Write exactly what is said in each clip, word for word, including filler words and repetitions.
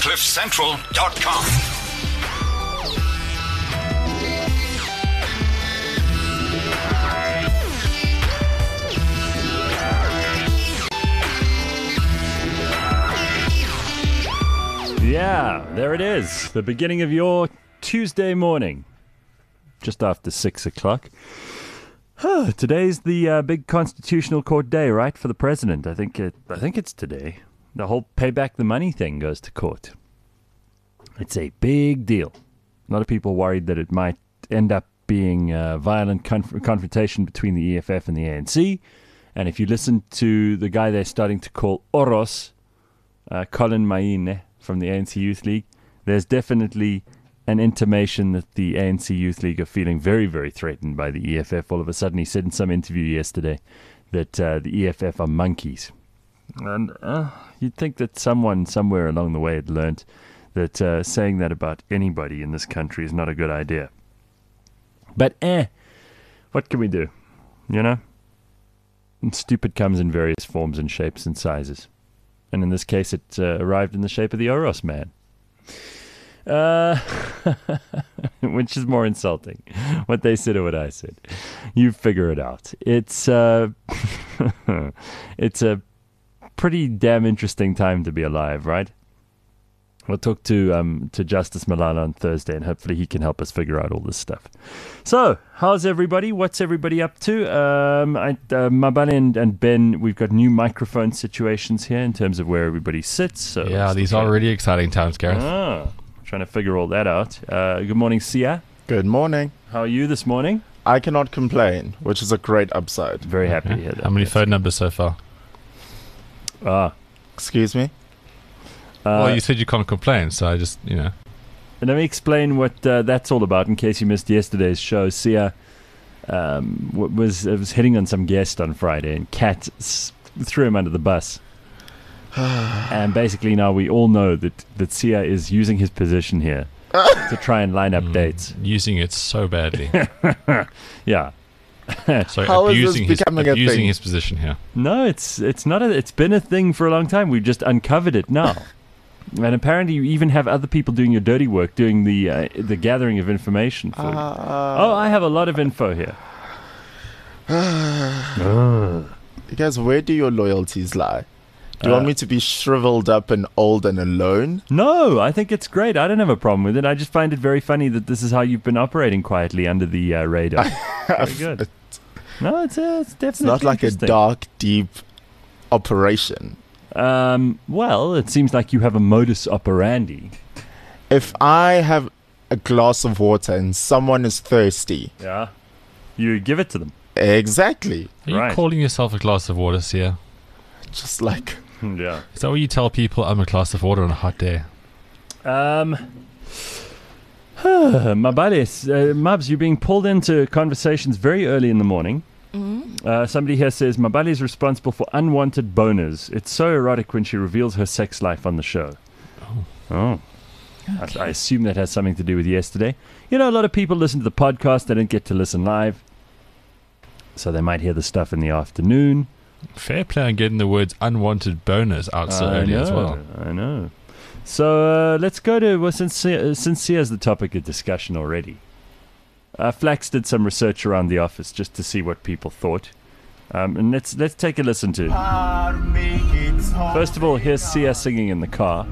cliff central dot com. Yeah, there it is. The beginning of your Tuesday morning. Just after six o'clock. Today's the uh, big Constitutional Court day, right, for the president. I think it, I think it's today. The whole pay back the money thing goes to court. It's a big deal. A lot of people worried that it might end up being a violent conf- confrontation between the E F F and the A N C. And if you listen to the guy they're starting to call Oros, uh, Colin Maine from the A N C Youth League, there's definitely an intimation that the A N C Youth League are feeling very, very threatened by the E F F. All of a sudden, he said in some interview yesterday that uh, the E F F are monkeys. And uh, you'd think that someone somewhere along the way had learned that uh, saying that about anybody in this country is not a good idea. But eh, what can we do? You know? And stupid comes in various forms and shapes and sizes. And in this case, it uh, arrived in the shape of the Oros man. Uh, which is more insulting, what they said or what I said. You figure it out. It's uh, it's a pretty damn interesting time to be alive, right? We'll talk to um to Justice Malala on Thursday, and hopefully he can help us figure out all this stuff. So, how's everybody? What's everybody up to? Um, I, uh, Mabane and, and Ben, we've got new microphone situations here in terms of where everybody sits. So yeah, these are really exciting times, Gareth. Ah, trying to figure all that out. Uh, good morning, Sia. Good morning. How are you this morning? I cannot complain, which is a great upside. Very happy Okay. to hear that. How many That's phone numbers so far? Ah, Excuse me? uh, well, you said you can't complain, so I just, you know. let me explain what uh, that's all about in case you missed yesterday's show. Sia um, w- was uh, was hitting on some guest on Friday, and Kat s- threw him under the bus. And basically now we all know that, that Sia is using his position here to try and line up Mm, dates. Using it so badly. Yeah. Sorry, How is this abusing, his, becoming a abusing thing? his position here. No, it's it's not. A, it's been a thing for a long time. We've just uncovered it now, and apparently you even have other people doing your dirty work, doing the uh, the gathering of information for you. Uh, Oh, I have a lot of info here. You guys, where do your loyalties lie? Do you Uh, want me to be shriveled up and old and alone? No, I think it's great. I don't have a problem with it. I just find it very funny that this is how you've been operating quietly under the uh, radar. Very good. No, it's, uh, it's definitely It's not like a interesting. dark, deep operation. Um, well, it seems like you have a modus operandi. If I have a glass of water and someone is thirsty, Yeah. You give it to them. exactly, Are you Right. calling yourself a glass of water, Sia? just like Yeah. Is that what you tell people? I'm a glass of water on a hot day. Um, Mabales, uh, Mabs, you're being pulled into conversations very early in the morning. Mm-hmm. Uh, somebody here says Mabale is responsible for unwanted boners. It's so erotic when she reveals her sex life on the show. Oh. Oh. I, I assume that has something to do with yesterday. You know, a lot of people listen to the podcast. They don't get to listen live. So they might hear the stuff in the afternoon. Fair play on getting the words unwanted boners out so I early know, as well. I know. So uh, let's go to, well, since, uh, since Sia's the topic of discussion already. Uh, Flax did some research around the office just to see what people thought. Um, and let's let's take a listen to it. First of all, here's Sia singing in the car.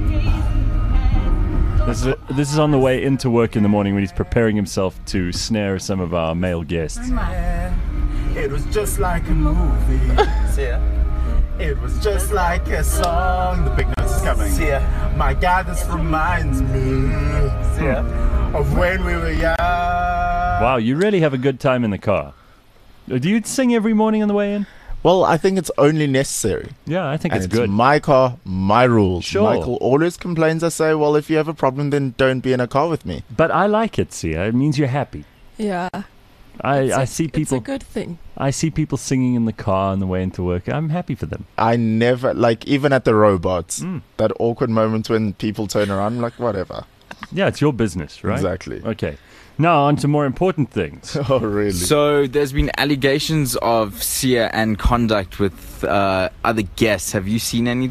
This is, this is on the way into work in the morning when he's preparing himself to snare some of our male guests. It was just like a movie. It was just like a song. The big noise is coming. My God, this reminds me of when we were young. Wow, you really have a good time in the car. Uh, Do you sing every morning on the way in? Well, I think it's only necessary. Yeah, I think And it's it's good. my car, my rules. Sure. Michael always complains. I say, well, if you have a problem, then don't be in a car with me. But I like it, Sia. It means you're happy. Yeah. I, It's I a- see people. It's a good thing. I see people singing in the car on the way into work. I'm happy for them. I never, like, even at the robots, Mm. that awkward moment when people turn around, I'm like, whatever. Yeah, it's your business, right? Exactly. Okay. Now on to more important things. Oh, really? So there's been allegations of Sia and conduct with uh, other guests. Have you seen anything?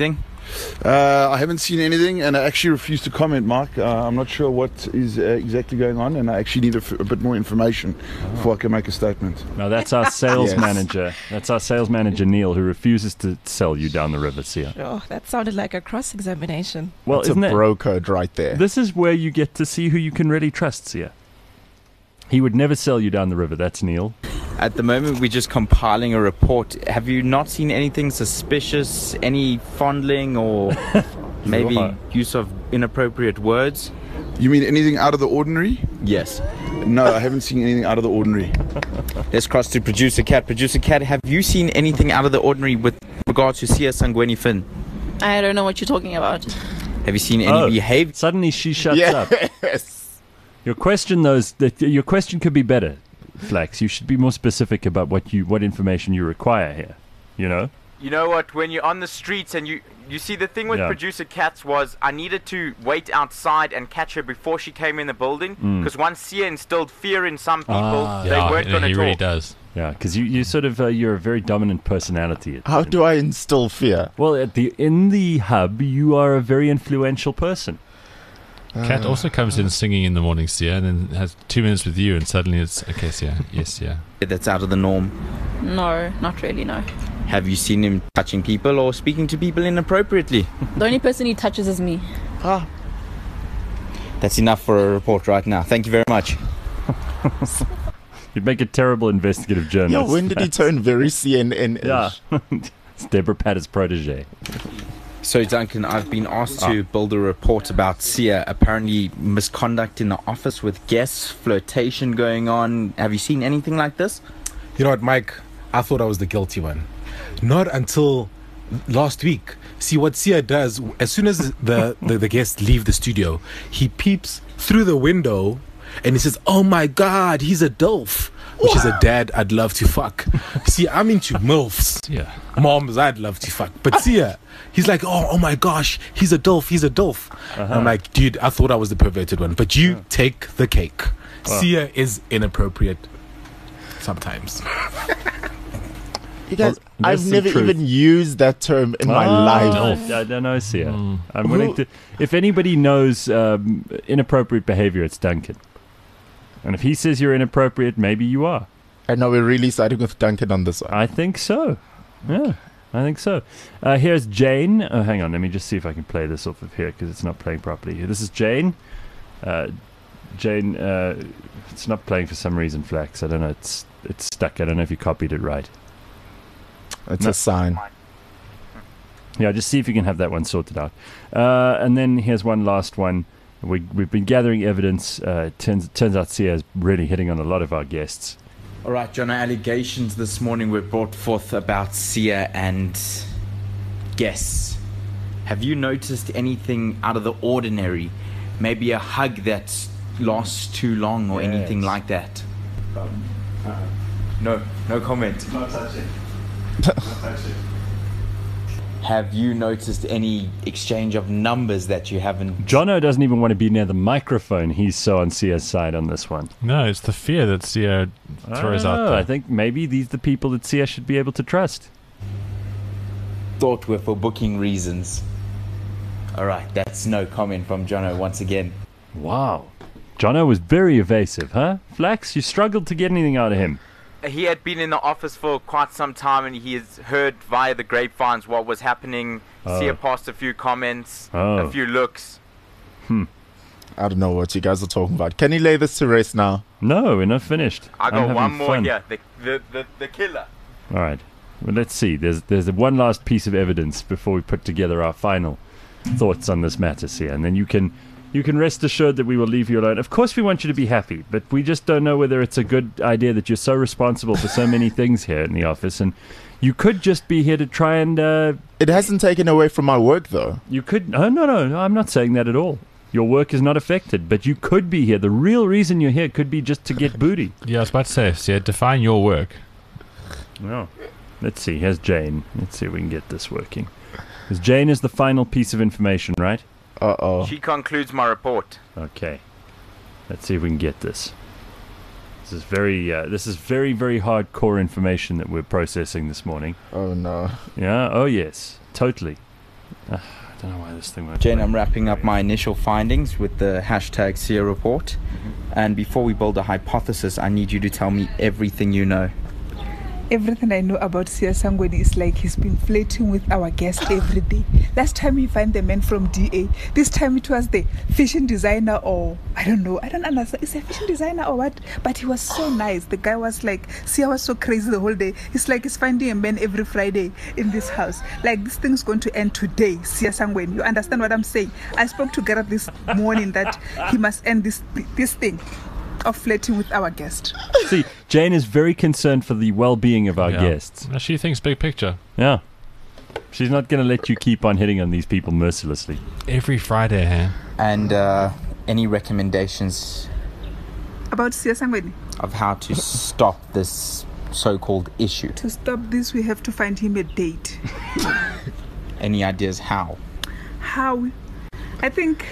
Uh, I haven't seen anything, and I actually refuse to comment, Mark. Uh, I'm not sure what is uh, exactly going on, and I actually need a, f- a bit more information oh. before I can make a statement. No, that's our sales Yes. manager. That's our sales manager, Neil, who refuses to sell you down the river, Sia. Oh, that sounded like a cross-examination. Well, It's isn't a it? bro code right there. This is where you get to see who you can really trust, Sia. He would never sell you down the river. That's Neil. At the moment, we're just compiling a report. Have you not seen anything suspicious? Any fondling or maybe Sure. use of inappropriate words? You mean anything out of the ordinary? Yes. No, I haven't seen anything out of the ordinary. Let's cross to Producer Cat. Producer Cat, have you seen anything out of the ordinary with regard to Sia Sangweni Finn? I don't know what you're talking about. Have you seen any Oh, behavior? Suddenly she shuts Yeah. up. Yes. Your question, though, is that your question could be better, Flax. You should be more specific about what you what information you require here. You know. You know what? When you're on the streets and you you see the thing with Yeah. producer Katz was I needed to wait outside and catch her before she came in the building Mm. because once Sia instilled fear in some people, Ah, they Yeah, weren't he going to talk. really does. Yeah, because you, you sort of uh, you're a very dominant personality. How do I instill fear? Well, at the in the hub, you are a very influential person. Cat also comes in singing in the morning, Sia, and then has two minutes with you, and suddenly it's okay, Sia. Yes, yeah. That's out of the norm. No, not really, no. Have you seen him touching people or speaking to people inappropriately? The only person he touches is me. Ah. That's enough for a report right now. Thank you very much. You'd make a terrible investigative Yo, journalist. when did he turn very C N N-ish? Yeah. It's Deborah Patter's protege. So, Duncan, I've been asked to build a report about Sia. Apparently, misconduct in the office with guests, flirtation going on. Have you seen anything like this? You know what, Mike? I thought I was the guilty one. Not until last week. See, what Sia does, as soon as the, the, the guests leave the studio, he peeps through the window and he says, "Oh my God, he's a DILF." Which is a dad I'd love to fuck. See, I'm into MILFs. Yeah. Moms I'd love to fuck. But Sia, he's like, oh, oh my gosh, he's a DILF, he's a DILF. Uh-huh. I'm like, dude, I thought I was the perverted one. But you Yeah. take the cake. Wow. Sia is inappropriate sometimes. You guys, Well, I've there's some never truth. even used that term in my Oh, life. I don't know, Sia. Mm. I'm willing to. If anybody knows um, inappropriate behavior, it's Duncan. And if he says you're inappropriate, maybe you are. And now we're really siding with Duncan on this one. I think so. Yeah, I think so. Uh, here's Jane. Oh, hang on. Let me just see if I can play this off of here because it's not playing properly. This is Jane. Uh, Jane, uh, it's not playing for some reason, Flax. I don't know. It's it's stuck. I don't know if you copied it right. It's No. a sign. Yeah, just see if you can have that one sorted out. Uh, and then here's one last one. We, we've been gathering evidence. Uh, turns turns out Sia is really hitting on a lot of our guests. All right, John, allegations this morning were brought forth about Sia and guests. Have you noticed anything out of the ordinary? Maybe a hug that lasts too long or anything Yes. like that? No, no comment. Not touching. Not touching. Have you noticed any exchange of numbers that you haven't? Jono doesn't even want to be near the microphone. He's so on Sia's side on this one. No, it's the fear that Sia throws I out don't know. there. I think maybe these are the people that Sia should be able to trust. Thought were for booking reasons. All right, that's no comment from Jono once again. Wow. Jono was very evasive, huh? Flax, you struggled to get anything out of him. He had been in the office for quite some time and he has heard via the grapevines what was happening. Oh. Sia passed a few comments, Oh. a few looks. Hmm. I don't know what you guys are talking about. Can you lay this to rest now? No, we're not finished. I I'm got having one more fun. here. The, the, the, the killer. All right. Well, let's see. There's there's one last piece of evidence before we put together our final thoughts on this matter, Sia, and then you can you can rest assured that we will leave you alone. Of course, we want you to be happy, but we just don't know whether it's a good idea that you're so responsible for so many things here in the office, and you could just be here to try and. Uh, It hasn't taken away from my work, though. You could. Oh no, no, no! I'm not saying that at all. Your work is not affected, but you could be here. The real reason you're here could be just to get booty. Yeah, I was about to say, Sia, define your work. No. Let's see. Here's Jane. Let's see if we can get this working. Because Jane is the final piece of information, right? Uh-oh. She concludes my report. Okay. Let's see if we can get this. This is very, uh, this is very, very hardcore information that we're processing this morning. Oh, no. Yeah? Oh, yes. Totally. Uh, I don't know why this thing won't Jane, play. I'm wrapping up my initial findings with the hashtag Sia report. And before we build a hypothesis, I need you to tell me everything you know. Everything I know about Sia Sangweni is like he's been flirting with our guest every day. Last time he found the man from D A. This time it was the fashion designer, or I don't know. I don't understand. Is it a fashion designer or what? But he was so nice. The guy was like, Sia was so crazy the whole day. It's like he's finding a man every Friday in this house. Like this thing's going to end today, Sia Sangweni. You understand what I'm saying? I spoke to Gareth this morning that he must end this this thing of flirting with our guest. See, Jane is very concerned for the well-being of our Yeah. guests. She thinks big picture. Yeah. She's not going to let you keep on hitting on these people mercilessly. Every Friday, huh? And uh, any recommendations About Sia Sangweni? of how to stop this so-called issue? To stop this, we have to find him a date. Any ideas how? How? I think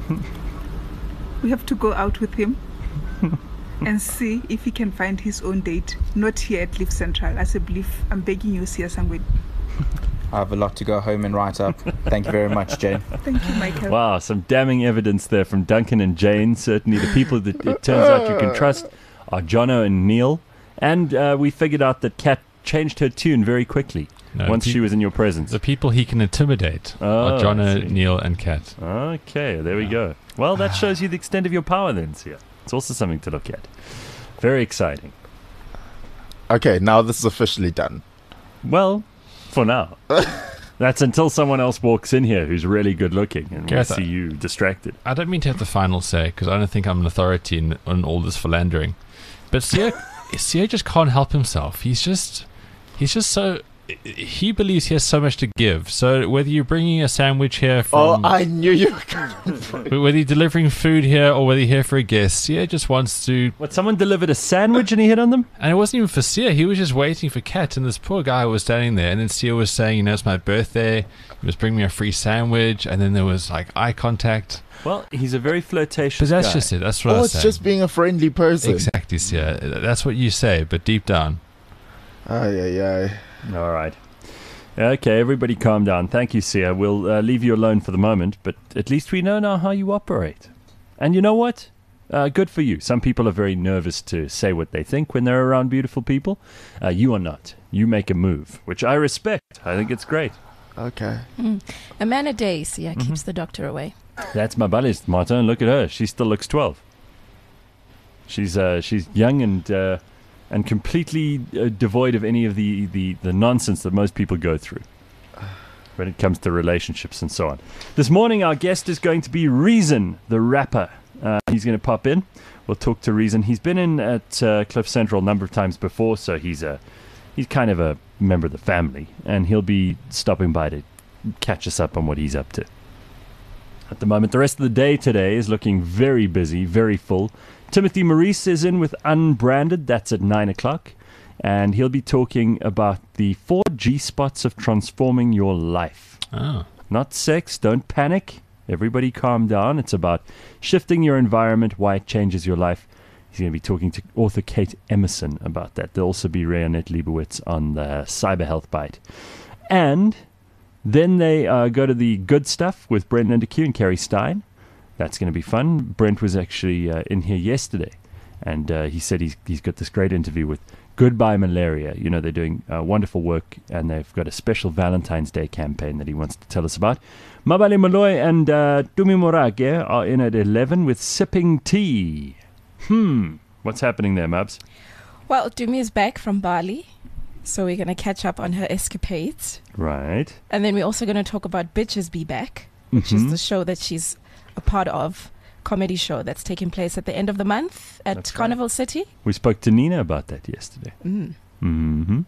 we have to go out with him and see if he can find his own date, not here at Live Central. As a belief, I'm begging you, Sia Sangweni. I have a lot to go home and write up. Thank you very much, Jane. Thank you, Michael. Wow, some damning evidence there from Duncan and Jane. Certainly the people that it turns out you can trust are Jono and Neil. And uh, we figured out that Kat changed her tune very quickly No, once pe- she was in your presence. The people he can intimidate Oh, are I Jono, see. Neil, and Kat. Okay, there we go. Well, that shows you the extent of your power then, Sia. It's also something to look at. Very exciting. Okay, now this is officially done. Well, for now. That's until someone else walks in here who's really good looking and we Gareth, see you distracted. I don't mean to have the final say because I don't think I'm an authority in, on all this philandering. But Sia, Sia just can't help himself. He's just, he's just so. He believes he has so much to give. So whether you're bringing a sandwich here Oh, from, I knew you were going to. whether you're delivering food here or whether you're here for a guest, Sia just wants to. What, someone delivered a sandwich and he hit on them? And it wasn't even for Sia. He was just waiting for Kat. And this poor guy was standing there. And then Sia was saying, you know, it's my birthday. He was bringing me a free sandwich. And then there was like eye contact. Well, he's a very flirtatious But that's guy. just it. That's what I Oh, was it's saying. just being a friendly person. Exactly, Sia. That's what you say. But deep down. Ay, ay, ay. All right. Okay, everybody calm down. Thank you, Sia. We'll uh, leave you alone for the moment, but at least we know now how you operate. And you know what? Uh, good for you. Some people are very nervous to say what they think when they're around beautiful people. Uh, you are not. You make a move, which I respect. I think it's great. Okay. Mm. A man a day, Sia, Mm-hmm. keeps the doctor away. That's my buddy, Martin. Look at her. She still looks twelve. She's uh, she's young and uh, and completely uh, devoid of any of the, the, the nonsense that most people go through when it comes to relationships and so on. This morning, our guest is going to be Reason, the rapper. Uh, he's going to pop in. We'll talk to Reason. He's been in at uh, Cliff Central a number of times before, so he's a he's kind of a member of the family, and he'll be stopping by to catch us up on what he's up to. At the moment, the rest of the day today is looking very busy, very full. Timothy Maurice is in with Unbranded. That's at nine o'clock. And he'll be talking about the four G spots of transforming your life. Oh. Not sex. Don't panic. Everybody calm down. It's about shifting your environment, why it changes your life. He's going to be talking to author Kate Emerson about that. There'll also be Rayonette Leibowitz on the Cyber Health Bite. And then they uh, go to the good stuff with Brent Lindeque and Kerry Stein. That's going to be fun. Brent was actually uh, in here yesterday, and uh, he said he's he's got this great interview with Goodbye Malaria. You know, they're doing uh, wonderful work, and they've got a special Valentine's Day campaign that he wants to tell us about. Mabale Malloy and uh, Tumi Morage are in at eleven with Sipping Tea. Hmm, what's happening there, Mabs? Well, Dumi is back from Bali, so we're going to catch up on her escapades. Right. And then we're also going to talk about Bitches Be Back, which Mhm. is the show that she's a part of, comedy show that's taking place at the end of the month at That's right. Carnival City. We spoke to Nina about that yesterday. Mm. hmm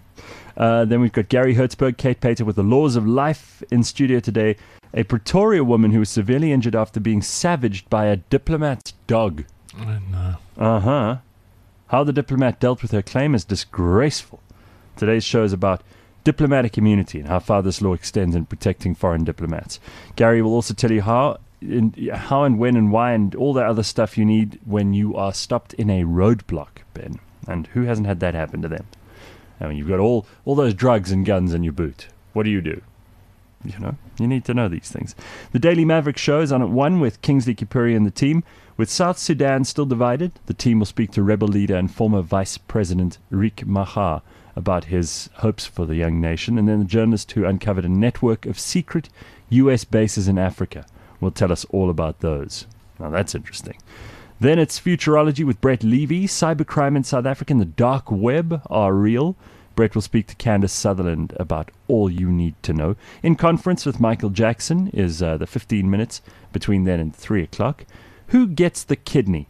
Uh, then we've got Gary Hertzberg, Kate Pater with The Laws of Life in studio today. A Pretoria woman who was severely injured after being savaged by a diplomat's dog. Oh, no. Uh-huh. How the diplomat dealt with her claim is disgraceful. Today's show is about diplomatic immunity and how far this law extends in protecting foreign diplomats. Gary will also tell you how in, how and when and why and all the other stuff you need when you are stopped in a roadblock, Ben. And who hasn't had that happen to them? I mean, you've got all, all those drugs and guns in your boot. What do you do? you know, you need to know these things. The Daily Maverick show is on at one with Kingsley Kipuri and the team. With South Sudan still divided, the team will speak to rebel leader and former Vice President Riek Machar about his hopes for the young nation. And then the journalist who uncovered a network of secret U S bases in Africa will tell us all about those. Now that's interesting. Then it's Futurology with Brett Levy. Cybercrime in South Africa and the dark web are real. Brett will speak to Candace Sutherland about all you need to know. In Conference with Michael Jackson is uh, the fifteen minutes between then and three o'clock. Who gets the kidney?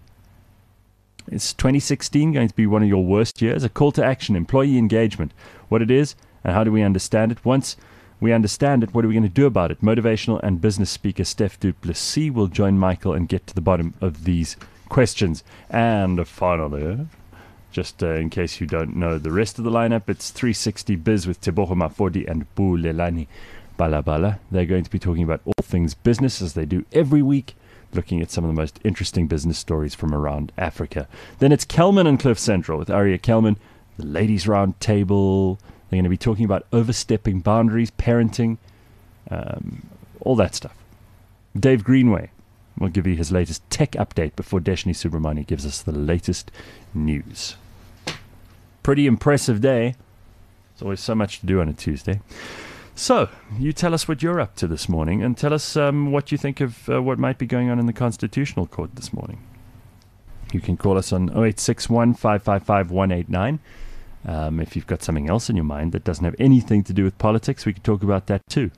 Is twenty sixteen going to be one of your worst years? A call to action, employee engagement. What it is and how do we understand it? Once we understand it, what are we going to do about it? Motivational and business speaker Steph Du Plessis will join Michael and get to the bottom of these questions. And finally, just uh, in case you don't know the rest of the lineup, it's three sixty Biz with Tebogo Mafodi and Bulelani Balabala. They're going to be talking about all things business as they do every week, looking at some of the most interesting business stories from around Africa. Then it's Kelman and Cliff Central with Aria Kelman, the Ladies Round Table. They're going to be talking about overstepping boundaries, parenting, um, all that stuff. Dave Greenway will give you his latest tech update before Deshni Subramani gives us the latest news. Pretty impressive day. There's always so much to do on a Tuesday. So, you tell us what you're up to this morning, and tell us um, what you think of uh, what might be going on in the Constitutional Court this morning. You can call us on oh eight six one, five five five, one eight nine. Um, if you've got something else in your mind that doesn't have anything to do with politics, we can talk about that too.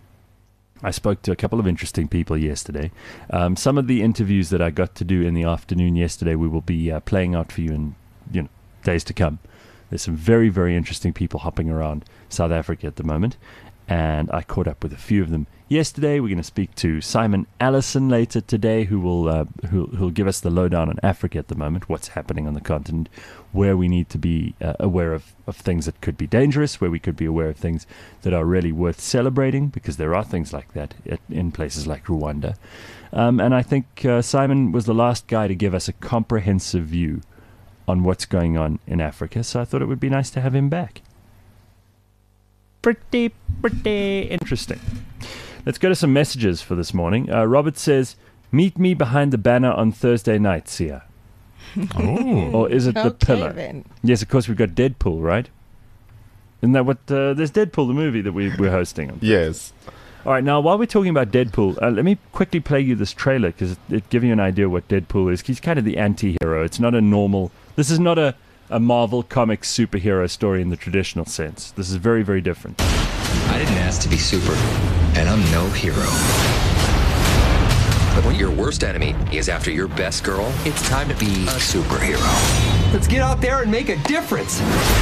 I spoke to a couple of interesting people yesterday. Um, some of the interviews that I got to do in the afternoon yesterday, we will be uh, playing out for you in you know days to come. There's some very, very interesting people hopping around South Africa at the moment. And I caught up with a few of them yesterday. We're going to speak to Simon Allison later today, who will uh, who who'll give us the lowdown on Africa at the moment, what's happening on the continent, where we need to be uh, aware of, of things that could be dangerous, where we could be aware of things that are really worth celebrating, because there are things like that at, in places like Rwanda. Um, and I think uh, Simon was the last guy to give us a comprehensive view on what's going on in Africa, so I thought it would be nice to have him back. Pretty, pretty interesting. Let's go to some messages for this morning. Uh, Robert says, meet me behind the banner on Thursday night, Sia. Oh. Or is it the Okay, pillar? then. Yes, of course, we've got Deadpool, right? Isn't that what... Uh, there's Deadpool, the movie that we, we're hosting on. Yes. All right, now, while we're talking about Deadpool, uh, let me quickly play you this trailer, because it, it gives you an idea what Deadpool is. He's kind of the anti-hero. It's not a normal... This is not a... a Marvel Comics superhero story in the traditional sense. This is very, very different. I didn't ask to be super, and I'm no hero. But when your worst enemy is after your best girl, it's time to be a superhero. Let's get out there and make a difference.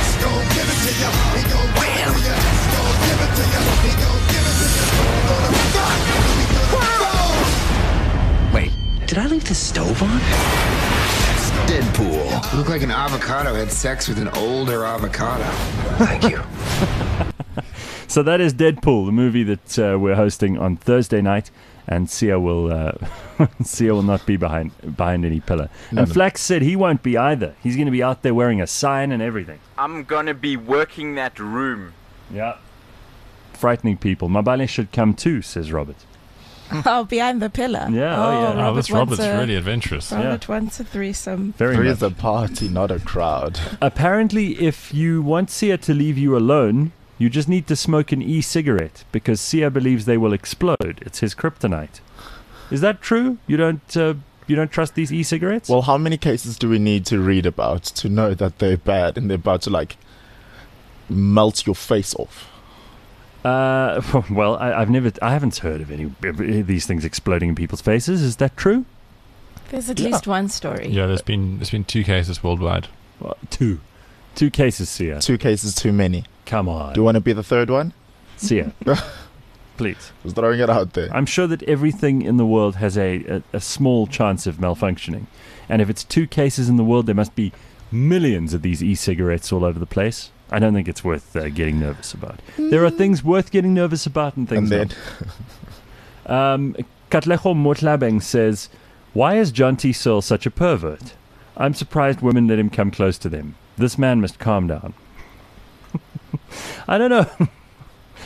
Wait, did I leave the stove on? Deadpool. You look like an avocado had sex with an older avocado. Thank you. So that is Deadpool, the movie that uh, we're hosting on Thursday night, and Sia will uh, Sia will not be behind behind any pillar. No, and no. Flax said he won't be either. He's going to be out there wearing a sign and everything. I'm gonna be working that room. Yeah. Frightening people. Mabale should come too, says Robert. Oh, behind the pillar. Yeah, oh, yeah. Oh, this wants Robert's a- really adventurous. Robert wants a threesome. Very There much. is a party, not a crowd. Apparently, if you want Sia to leave you alone, you just need to smoke an e-cigarette, because Sia believes they will explode. It's his kryptonite. Is that true? You don't uh, you don't trust these e-cigarettes? Well, how many cases do we need to read about to know that they're bad and they're about to, like, melt your face off? Uh, well, I, I've never, I haven't heard of any of these things exploding in people's faces. Is that true? There's at Yeah. least one story. Yeah, there's been there's been two cases worldwide. Well, two, two cases, Sia. Two cases too many. Come on, Do you want to be the third one? Sia, please. Just throwing it out there. I'm sure that everything in the world has a, a, a small chance of malfunctioning, and if it's two cases in the world, there must be millions of these e-cigarettes all over the place. I don't think it's worth uh, getting nervous about. There are things worth getting nervous about and things And not. Um, Katlejo Motlabeng says, why is John T. Searle such a pervert? I'm surprised women let him come close to them. This man must calm down. I don't know.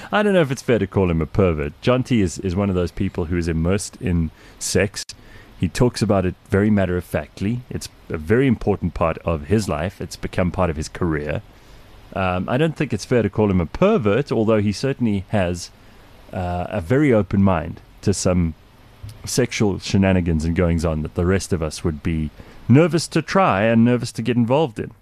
I don't know if it's fair to call him a pervert. Jonty is, is one of those people who is immersed in sex. He talks about it very matter-of-factly. It's a very important part of his life. It's become part of his career. Um, I don't think it's fair to call him a pervert, although he certainly has uh, a very open mind to some sexual shenanigans and goings-on that the rest of us would be nervous to try and nervous to get involved in.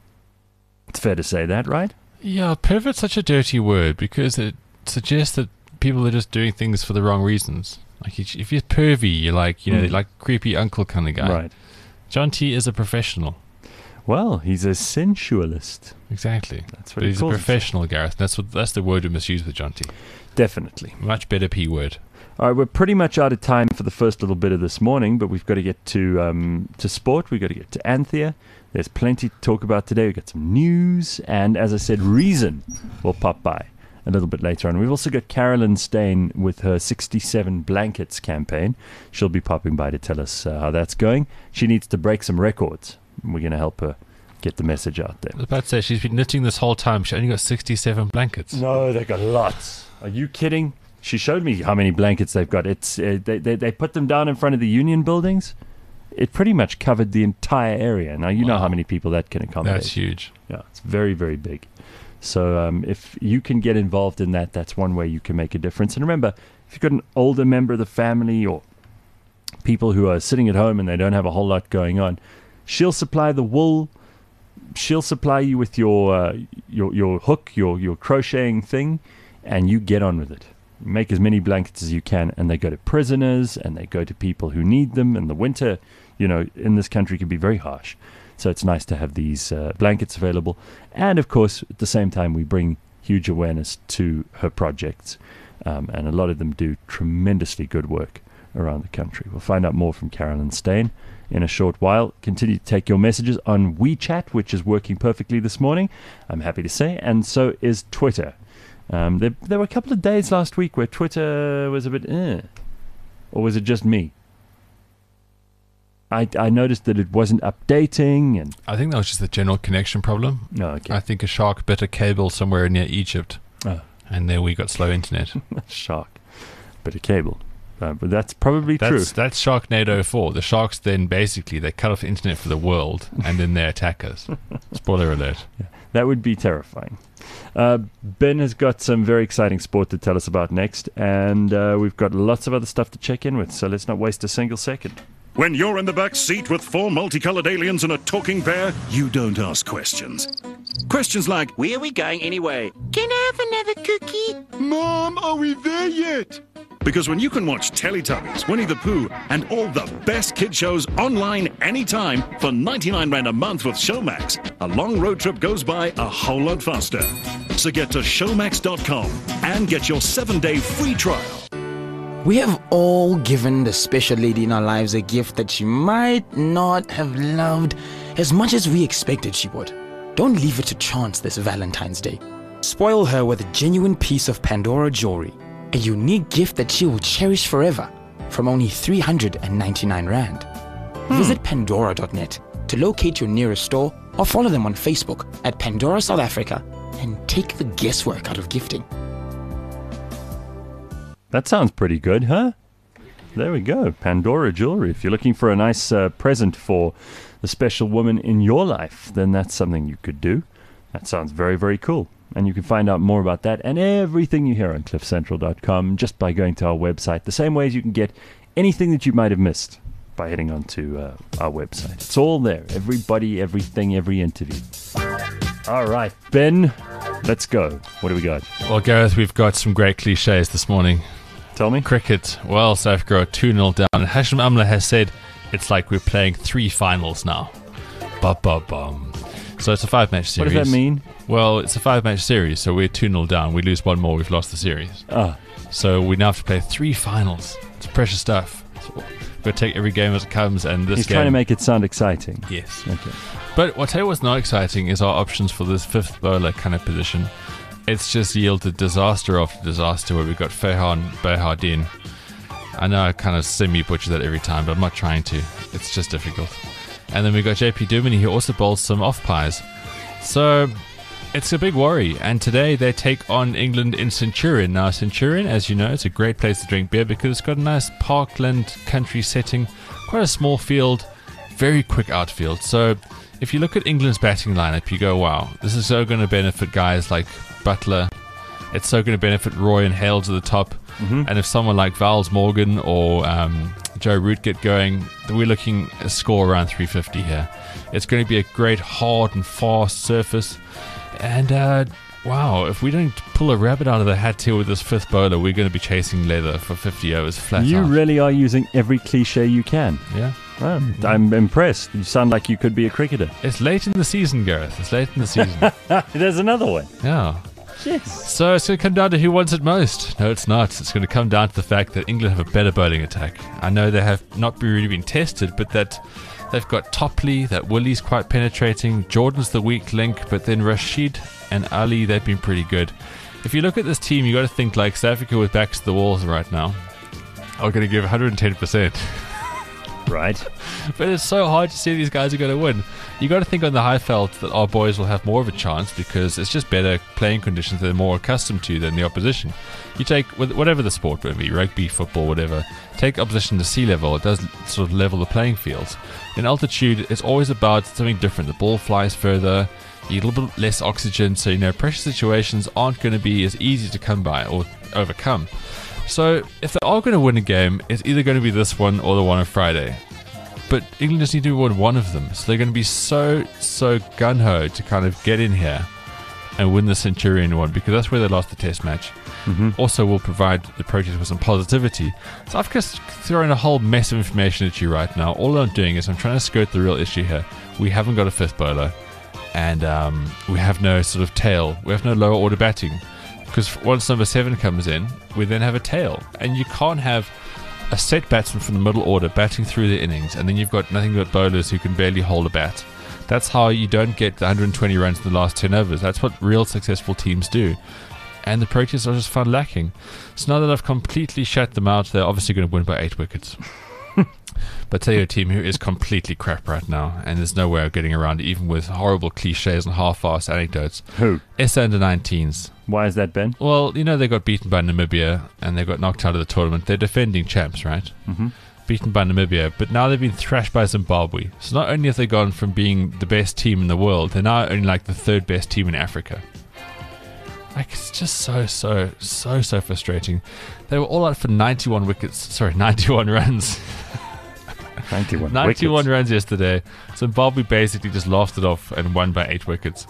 It's fair to say that, right? Yeah, pervert's such a dirty word because it suggests that people are just doing things for the wrong reasons. Like if you're pervy, you're like, you know, Mm. like creepy uncle kind of guy. Right. Jonty is a professional. Well, he's a sensualist. Exactly. That's what but he he's a calls professional, Gareth. That's what that's the word we must use with Jonty. Definitely. Much better P word. All right, we're pretty much out of time for the first little bit of this morning, but we've got to get to um, to sport. We've got to get to Anthea. There's plenty to talk about today. We've got some news, and as I said, Reason will pop by a little bit later on. We've also got Carolyn Stain with her sixty-seven Blankets campaign. She'll be popping by to tell us uh, how that's going. She needs to break some records. We're going to help her get the message out there. I was about to say, she's been knitting this whole time. She only got sixty-seven blankets. No, they got lots. Are you kidding? She showed me how many blankets they've got. It's uh, they, they they put them down in front of the union buildings. It pretty much covered the entire area. Now, you know how many people that can accommodate. That's huge. Yeah, it's very, very big. So um, if you can get involved in that, that's one way you can make a difference. And remember, if you've got an older member of the family or people who are sitting at home and they don't have a whole lot going on, she'll supply the wool. She'll supply you with your uh, your your hook, your your crocheting thing, and you get on with it. Make as many blankets as you can, and they go to prisoners, and they go to people who need them. And the winter, you know, in this country can be very harsh. So it's nice to have these uh, blankets available. And, of course, at the same time, we bring huge awareness to her projects. Um, and a lot of them do tremendously good work around the country. We'll find out more from Carolyn Stain in a short while. Continue to take your messages on WeChat, which is working perfectly this morning, I'm happy to say. And so is Twitter. Um, there, there were a couple of days last week where Twitter was a bit, eh. Or was it just me? I, I noticed that it wasn't updating, and I think that was just the general connection problem. No, okay. I think a shark bit a cable somewhere near Egypt, Oh. and there we got slow internet. Shark bit of cable. Uh, but that's probably true. That's, that's Sharknado four. The sharks then basically, they cut off the internet for the world, and then they attack us. Spoiler alert. Yeah, that would be terrifying. Uh, Ben has got some very exciting sport to tell us about next, and uh, we've got lots of other stuff to check in with, so let's not waste a single second. When you're in the back seat with four multicolored aliens and a talking bear, you don't ask questions. Questions like, where are we going anyway? Can I have another cookie? Mom, are we there yet? Because when you can watch Teletubbies, Winnie the Pooh, and all the best kid shows online anytime for ninety-nine rand a month with Showmax, a long road trip goes by a whole lot faster. So get to showmax dot com and get your seven-day free trial. We have all given the special lady in our lives a gift that she might not have loved as much as we expected she would. Don't leave it to chance this Valentine's Day. Spoil her with a genuine piece of Pandora jewelry, a unique gift that she will cherish forever, from only three hundred ninety-nine rand. Hmm. Visit pandora dot net to locate your nearest store or follow them on Facebook at Pandora South Africa and take the guesswork out of gifting. That sounds pretty good, huh? There we go. Pandora Jewelry. If you're looking for a nice uh, present for the special woman in your life, then that's something you could do. That sounds very, very cool. And you can find out more about that and everything you hear on cliff central dot com just by going to our website. The same way as you can get anything that you might have missed by heading onto uh, our website. It's all there. Everybody, everything, every interview. All right, Ben, let's go. What do we got? Well, Gareth, we've got some great cliches this morning. Tell me. Cricket. Well, South Africa are two nil down. And Hashim Amla has said it's like we're playing three finals now. Ba-ba-bum. So it's a five-match series. What does that mean? Well, it's a five-match series, so we're two nil down. We lose one more, we've lost the series. Ah. So we now have to play three finals. It's precious stuff. So we've got to take every game as it comes, and this He's game... trying to make it sound exciting. Yes. Okay. But what I tell you what's not exciting is our options for this fifth bowler kind of position. It's just yielded disaster after disaster where we've got Fehan Behardin. I know I kind of semi-butcher that every time, but I'm not trying to. It's just difficult. And then we've got J P Duminy, who also bowls some off-pies. So, it's a big worry. And today they take on England in Centurion. Now, Centurion, as you know, it's a great place to drink beer because it's got a nice parkland country setting, quite a small field, very quick outfield. So if you look at England's batting lineup, you go, wow, this is so going to benefit guys like Butler. It's so going to benefit Roy and Hale to the top. Mm-hmm. And if someone like Vals Morgan or um, Joe Root get going, we're looking at a score around three fifty here. It's going to be a great hard and fast surface. And uh, wow, if we don't pull a rabbit out of the hat here with this fifth bowler, we're going to be chasing leather for fifty overs flat You out. really are using every cliche you can. Yeah. Oh, I'm impressed. You sound like you could be a cricketer. It's late in the season, Gareth. It's late in the season. There's another one. Yeah. Yes. So it's going to come down to who wants it most. No, it's not. It's going to come down to the fact that England have a better bowling attack. I know they have not really been tested, but that they've got Topley, that Willie's quite penetrating, Jordan's the weak link, but then Rashid and Ali, they've been pretty good. If you look at this team, you got to think like South Africa with backs to the walls right now are going to give one hundred ten percent. Right. But it's so hard to see these guys are going to win. You got to think on the high felt that our boys will have more of a chance because it's just better playing conditions they're more accustomed to than the opposition. You take whatever the sport may be, rugby, football, whatever, take opposition to sea level, it does sort of level the playing fields. In altitude, it's always about something different. The ball flies further, you get a little bit less oxygen, so you know pressure situations aren't going to be as easy to come by or overcome. So if they are going to win a game, it's either going to be this one or the one on Friday. But England just need to win one of them. So they're going to be so, so gung-ho to kind of get in here and win the Centurion one because that's where they lost the test match. Mm-hmm. Also will provide the Proteas with some positivity. So I've just thrown a whole mess of information at you right now. All I'm doing is I'm trying to skirt the real issue here. We haven't got a fifth bowler and um, we have no sort of tail. We have no lower order batting. Because once number seven comes in, we then have a tail. And you can't have a set batsman from the middle order batting through the innings, and then you've got nothing but bowlers who can barely hold a bat. That's how you don't get the one hundred twenty runs in the last ten overs. That's what real successful teams do. And the Proteas are just found lacking. So now that I've completely shut them out, they're obviously going to win by eight wickets. But tell you a team who is completely crap right now, and there's no way of getting around it, even with horrible cliches and half-assed anecdotes. Who? S A under nineteens. Why is that, Ben? Well, you know, they got beaten by Namibia, and they got knocked out of the tournament. They're defending champs, right? Mm-hmm. Beaten by Namibia, but now they've been thrashed by Zimbabwe. So not only have they gone from being the best team in the world, they're now only like the third best team in Africa. Like, it's just so, so, so, so frustrating. They were all out for ninety-one wickets. Sorry, ninety-one runs. ninety-one, ninety-one wickets. runs yesterday. Zimbabwe basically just laughed it off and won by eight wickets.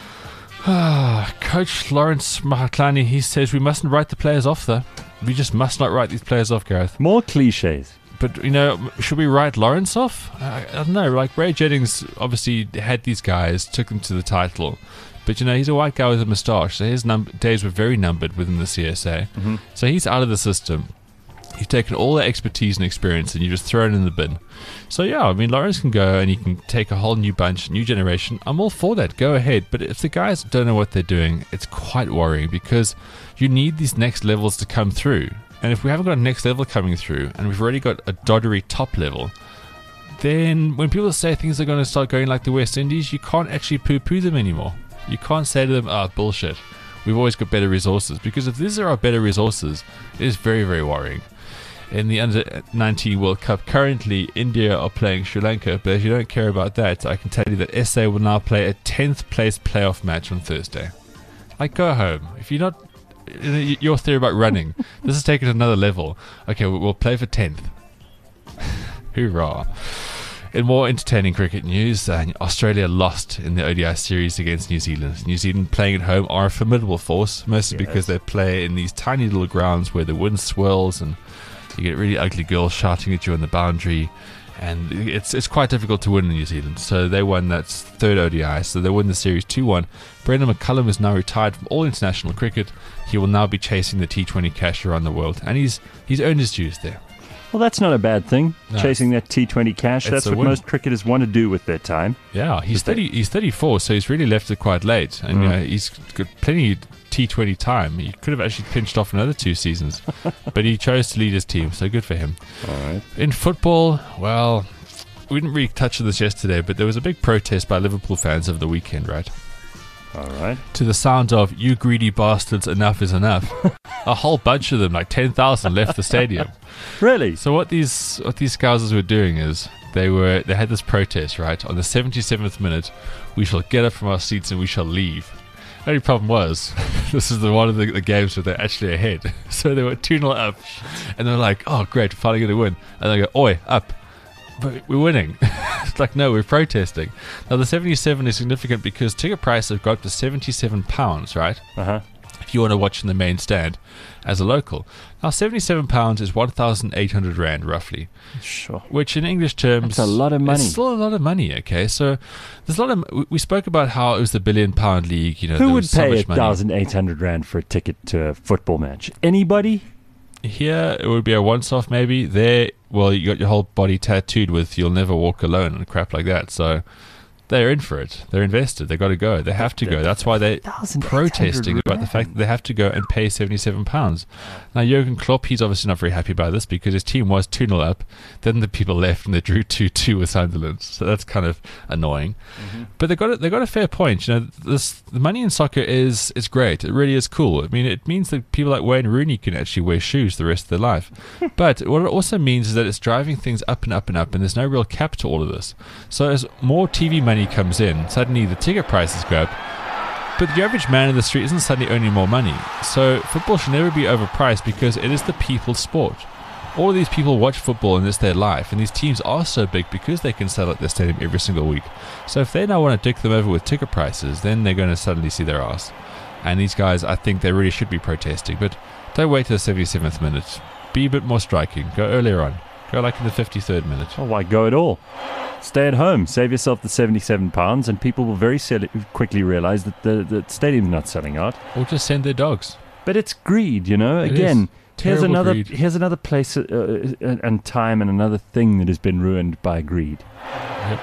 Coach Lawrence Mahaklani, he says we mustn't write the players off, though. We just must not write these players off, Gareth. More cliches. But, you know, should we write Lawrence off? I, I don't know. Like, Ray Jennings obviously had these guys, took them to the title. But, you know, he's a white guy with a moustache, so his num- days were very numbered within the C S A. Mm-hmm. So he's out of the system. You've taken all their expertise and experience and you just throw it in the bin. So, yeah, I mean, Lawrence can go and he can take a whole new bunch, new generation. I'm all for that. Go ahead. But if the guys don't know what they're doing, it's quite worrying because you need these next levels to come through. And if we haven't got a next level coming through and we've already got a doddery top level, then when people say things are going to start going like the West Indies, you can't actually poo-poo them anymore. You can't say to them, ah, oh, bullshit. We've always got better resources. Because if these are our better resources, it is very, very worrying. In the under nineteen World Cup, currently India are playing Sri Lanka, but if you don't care about that, I can tell you that S A will now play a tenth place playoff match on Thursday. Like, go home. If you're not, your theory about running, this is taken to another level. Okay, we'll play for tenth. Hoorah. In more entertaining cricket news, uh, Australia lost in the O D I series against New Zealand. New Zealand playing at home are a formidable force, mostly Yes. because they play in these tiny little grounds where the wind swirls and you get really ugly girls shouting at you on the boundary, and it's it's quite difficult to win in New Zealand. So they won that third O D I, so they win the series two one. Brendan McCullum is now retired from all international cricket. He will now be chasing the T twenty cash around the world, and he's he's earned his dues there. Well, that's not a bad thing. No. Chasing that T twenty cash, It's that's a what win. most cricketers want to do with their time. Yeah, he's Just they- thirty. He's thirty-four, so he's really left it quite late, and Mm. uh, he's got plenty of T twenty time. He could have actually pinched off another two seasons, but he chose to lead his team, so good for him. All right. In football, well, we didn't really touch on this yesterday, but there was a big protest by Liverpool fans over the weekend, right? All right. To the sound of "You greedy bastards, enough is enough." A whole bunch of them, like ten thousand, left the stadium. Really? So what these what these Scousers were doing is they were they had this protest, right? On the seventy-seventh minute, we shall get up from our seats and we shall leave. The only problem was, this is the one of the, the games where they're actually ahead. So they were two nil up, and they're like, "Oh, great, we're finally going to win." And they go, "Oi, up. But we're winning." It's like, no, we're protesting. Now, the seventy-seven is significant because ticket prices have got up to seventy-seven pounds, right? Uh-huh. If you want to watch in the main stand as a local. Now, seventy-seven pounds is one thousand eight hundred rand, roughly. Sure. Which in English terms... That's a lot of money. It's still a lot of money, okay? So, there's a lot of... we- We spoke about how it was the billion pound league, you know, Who there would was so pay much money. one thousand eight hundred rand for a ticket to a football match? Anybody? Here, it would be a once-off maybe. There, well, you got your whole body tattooed with "You'll never walk alone" and crap like that. So they're in for it. They're invested. They got to go. They have to go. That's why they're protesting about the fact that they have to go and pay seventy-seven pounds. Now, Jurgen Klopp, he's obviously not very happy about this because his team was two nil up. Then the people left and they drew two two with Sunderland. So that's kind of annoying. Mm-hmm. But they got a, they got a fair point. You know, this the money in soccer is is great. It really is cool. I mean, it means that people like Wayne Rooney can actually wear shoes the rest of their life. But what it also means is that it's driving things up and up and up, and there's no real cap to all of this. So as more T V money comes in, suddenly the ticket prices go up. But the average man in the street isn't suddenly earning more money. So football should never be overpriced because it is the people's sport. All of these people watch football and it's their life, and these teams are so big because they can sell at their stadium every single week. So if they now want to dick them over with ticket prices, then they're going to suddenly see their ass. And these guys, I think they really should be protesting, but don't wait till the seventy-seventh minute. Be a bit more striking. Go earlier on. Go like in the fifty-third minute. Oh, why go at all? Stay at home. Save yourself the seventy-seven pounds, and people will very sell- quickly realise that the, the stadium's not selling out. Or just send their dogs. But it's greed, you know. It Again, is. here's Terrible another greed. here's another place uh, uh, and time and another thing that has been ruined by greed. Yep.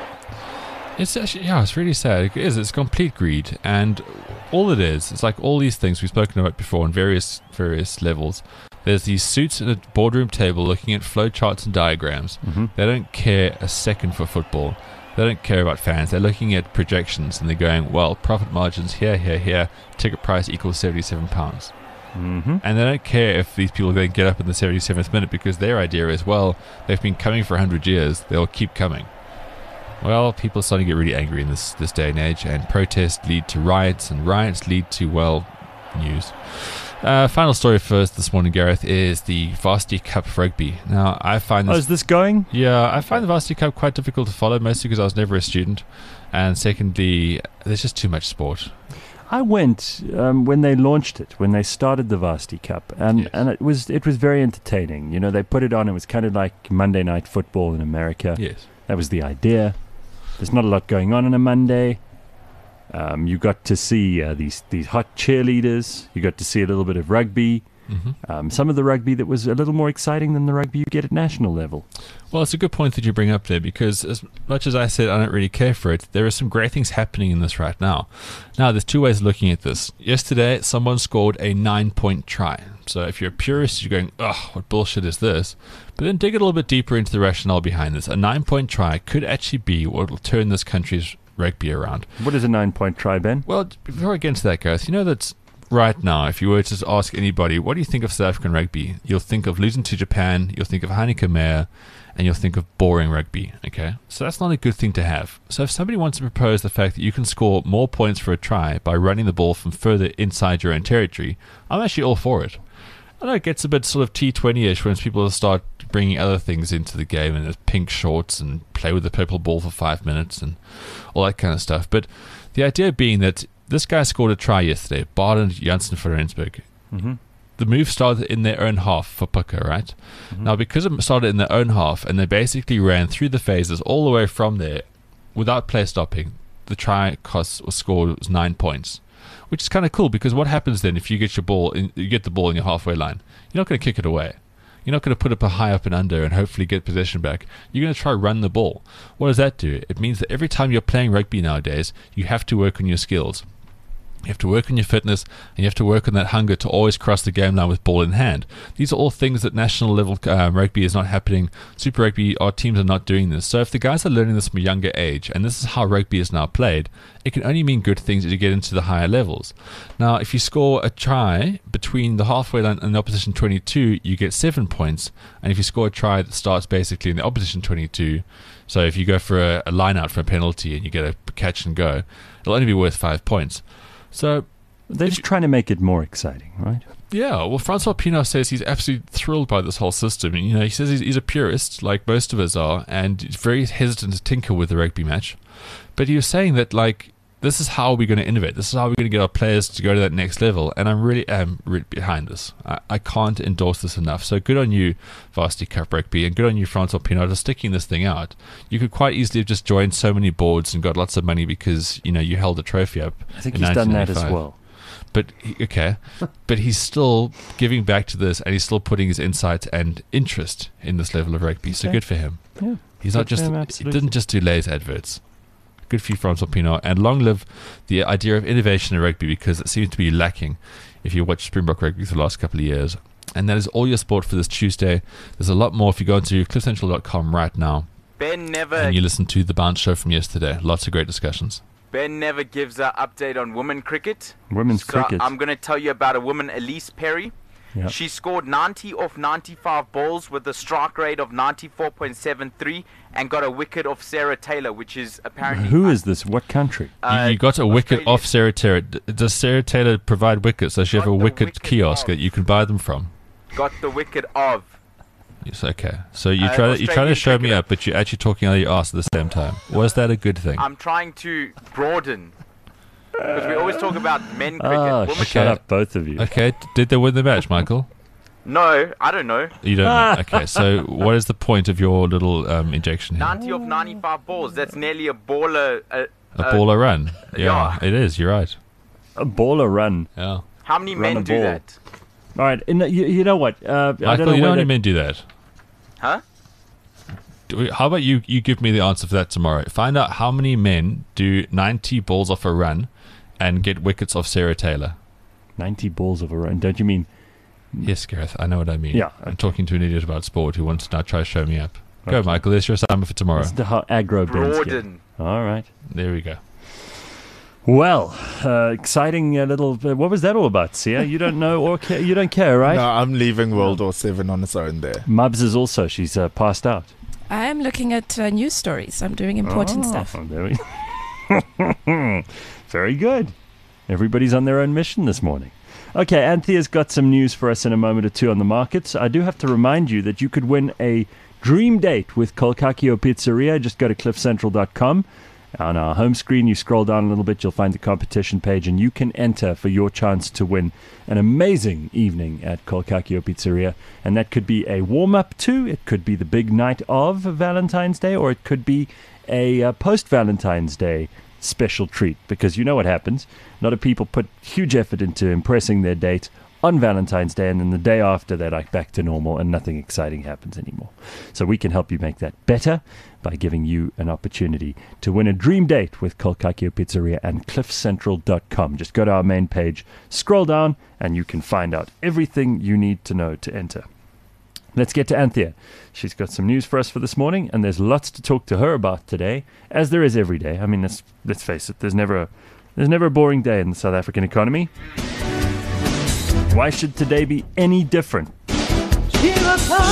It's actually, yeah, it's really sad. It is. It's complete greed, and all it is, it's like all these things we've spoken about before on various various levels. There's these suits at a boardroom table looking at flow charts and diagrams. Mm-hmm. They don't care a second for football. They don't care about fans. They're looking at projections and they're going, well, profit margins here, here, here. Ticket price equals seventy-seven pounds. Mm-hmm. And they don't care if these people then get up in the seventy-seventh minute because their idea is, well, they've been coming for one hundred years. They'll keep coming. Well, people are starting to get really angry in this, this day and age, and protests lead to riots, and riots lead to, well, news. Uh, final story first this morning, Gareth, is the Varsity Cup Rugby. Now, I find this... Oh, is this going? Yeah, I find the Varsity Cup quite difficult to follow, mostly because I was never a student, and secondly, there's just too much sport. I went um, when they launched it, when they started the Varsity Cup, and, Yes. and it was it was very entertaining. You know, they put it on. It was kind of like Monday Night Football in America. Yes. That was the idea. There's not a lot going on on a Monday. Um, you got to see uh, these these hot cheerleaders. You got to see a little bit of rugby. Mm-hmm. Um, some of the rugby that was a little more exciting than the rugby you get at national level. Well, it's a good point that you bring up there, because as much as I said I don't really care for it, there are some great things happening in this right now. Now, there's two ways of looking at this. Yesterday, someone scored a nine-point try. So if you're a purist, you're going, ugh, what bullshit is this? But then dig a little bit deeper into the rationale behind this. A nine-point try could actually be what will turn this country's rugby around. What is a nine-point try, Ben? Well, before I get into that, Gareth, you know that right now, if you were to ask anybody, what do you think of South African rugby? You'll think of losing to Japan, you'll think of Heineken Meyer, and you'll think of boring rugby, okay? So that's not a good thing to have. So if somebody wants to propose the fact that you can score more points for a try by running the ball from further inside your own territory, I'm actually all for it. I know it gets a bit sort of T twenty-ish when people start bringing other things into the game, and there's pink shorts and play with the purple ball for five minutes and all that kind of stuff. But the idea being that this guy scored a try yesterday, Baden Janssen for Rensburg. Mm-hmm. The move started in their own half for Pucker, right? Mm-hmm. Now, because it started in their own half and they basically ran through the phases all the way from there without play stopping, the try cost was scored was nine points, which is kind of cool, because what happens then if you get your ball, in, you get the ball in your halfway line? You're not going to kick it away. You're not going to put up a high up and under and hopefully get possession back. You're going to try run the ball. What does that do? It means that every time you're playing rugby nowadays, you have to work on your skills. You have to work on your fitness, and you have to work on that hunger to always cross the game line with ball in hand. These are all things that national level um, rugby is not happening. Super Rugby, our teams are not doing this. So if the guys are learning this from a younger age, and this is how rugby is now played, it can only mean good things as you get into the higher levels. Now, if you score a try between the halfway line and the opposition twenty-two, you get seven points. And if you score a try that starts basically in the opposition twenty-two, so if you go for a, a line out for a penalty and you get a catch and go, it'll only be worth five points. So they're just trying to make it more exciting, right? Yeah, well, Francois Pienaar says he's absolutely thrilled by this whole system. And, you know, he says he's, he's a purist, like most of us are, and he's very hesitant to tinker with the rugby match. But he was saying that, like, this is how we're going to innovate. This is how we're going to get our players to go to that next level. And I really am really behind this. I, I can't endorse this enough. So good on you, Varsity Cup Rugby, and good on you, Francois Pienaar, for sticking this thing out. You could quite easily have just joined so many boards and got lots of money because, you know, you held a trophy up. I think he's done that as well. But, he, okay, but he's still giving back to this, and he's still putting his insight and interest in this level of rugby. So Okay. good for him. Yeah, He's not good for just, him, he absolutely. didn't just do Lay's adverts. Good for you, Francois Pienaar, and long live the idea of innovation in rugby, because it seems to be lacking if you watch Springbok Rugby for the last couple of years. And that is all your sport for this Tuesday. There's a lot more if you go to cliff central dot com right now Ben never and you listen to the Bounce Show from yesterday. Lots of great discussions. Ben never gives an update on women cricket. Women's so cricket. I'm going to tell you about a woman, Elise Perry. Yep. She scored ninety off ninety-five balls with a strike rate of ninety-four point seven three and got a wicket off Sarah Taylor, which is apparently... Who is this? What country? you, you got a wicket off Sarah Taylor. D- Does Sarah Taylor provide wickets? Does she have a wicket, kiosk that you can buy them from? Got the wicket of... Yes, okay. So you Uh, try to, you try to Australian show me up, but you're actually talking out of your ass at the same time. Was that a good thing? I'm trying to broaden. Because we always talk about men cricket. Oh, women shut up, both of you. Okay, d- did they win the match, Michael? No, I don't know. You don't know. Okay, so what is the point of your little um, injection here? ninety off ninety-five balls. That's nearly a baller... Uh, A baller run. Yeah, yeah. it is. You're right. A baller run. Yeah. How many Run a men do ball. that? All right, and, uh, you, you know what? Uh, I Michael, don't know you know how whether- many men do that? Huh? Do we- How about you, you give me the answer for that tomorrow? Find out how many men do ninety balls off a run and get wickets off Sarah Taylor. ninety balls of a run. Don't you mean... Yes, Gareth, I know what I mean. Yeah, I'm talking to an idiot about sport who wants to now try to show me up. Go, Okay. Michael, there's your assignment for tomorrow. Listen to how aggro Ben's Broaden. getting. All right. There we go. Well, uh, exciting uh, little... Uh, what was that all about, Sia? You don't know or care, you don't care, right? No, I'm leaving World War Seven on its own there. Mubs is also. She's uh, passed out. I am looking at uh, news stories. I'm doing important Oh, stuff. There we Very good. Everybody's on their own mission this morning. Okay, Anthea's got some news for us in a moment or two on the markets. I do have to remind you that you could win a dream date with Kolkakio Pizzeria. Just go to cliff central dot com. On our home screen, you scroll down a little bit, you'll find the competition page, and you can enter for your chance to win an amazing evening at Kolkakio Pizzeria. And that could be a warm-up to, it could be the big night of Valentine's Day, or it could be a uh, post-Valentine's Day special treat, because you know what happens. A lot of people put huge effort into impressing their date on Valentine's Day, and then the day after they're like back to normal and nothing exciting happens anymore. So we can help you make that better by giving you an opportunity to win a dream date with Kolkakio Pizzeria and cliff central dot com. Just go to our main page, scroll down, and you can find out everything you need to know to enter. Let's get to Anthea. She's got some news for us for this morning, and there's lots to talk to her about today, as there is every day. I mean, let's, let's face it, there's never a, there's never a boring day in the South African economy. Why should today be any different? Isn't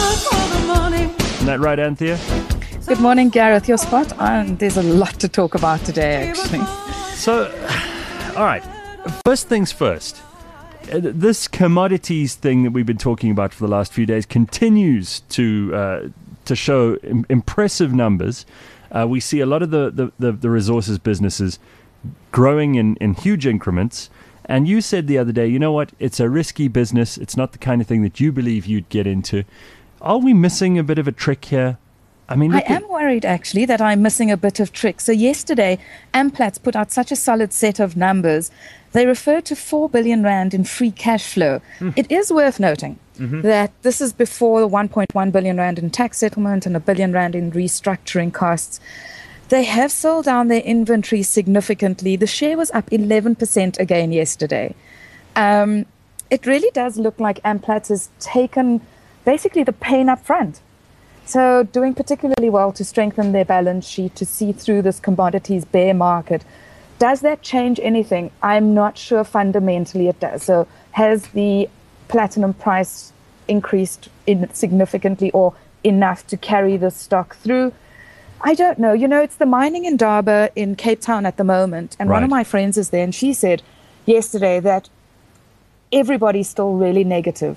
that right, Anthea? Good morning, Gareth. You're spot on. There's a lot to talk about today, actually. So, all right. First things first. Uh, This commodities thing that we've been talking about for the last few days continues to uh, to show im- impressive numbers. Uh, we see a lot of the, the, the, the resources businesses growing in, in huge increments. And you said the other day, you know what? It's a risky business. It's not the kind of thing that you believe you'd get into. Are we missing a bit of a trick here? I mean, I look at- am worried, actually, that I'm missing a bit of trick. So yesterday, Amplats put out such a solid set of numbers. They referred to four billion rand in free cash flow. Hmm. It is worth noting Mhm. that this is before the one point one billion rand in tax settlement and a billion rand in restructuring costs. They have sold down their inventory significantly. The share was up eleven percent again yesterday. Um, it really does look like Amplats has taken basically the pain up front. So doing particularly well to strengthen their balance sheet, to see through this commodities bear market. Does that change anything? I'm not sure fundamentally it does. So has the platinum price increased in significantly or enough to carry the stock through? I don't know. You know, it's the mining indaba in Cape Town at the moment. And one of Right. my friends is there, and she said yesterday that everybody's still really negative.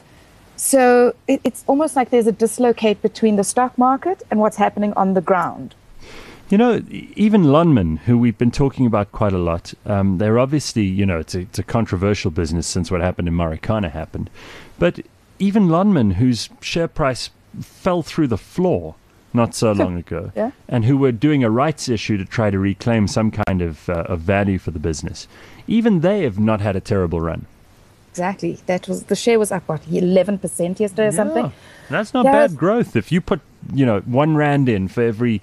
So it, it's almost like there's a dislocate between the stock market and what's happening on the ground. You know, e- even Lonmin, who we've been talking about quite a lot, um, they're obviously, you know, it's a, it's a controversial business since what happened in Marikana happened. But even Lonmin, whose share price fell through the floor not so long ago, Yeah. and who were doing a rights issue to try to reclaim some kind of, uh, of value for the business, even they have not had a terrible run. Exactly. That was the share was up what eleven percent yesterday or something. Yeah. That's not Yes. bad growth. If you put, you know, one rand in for every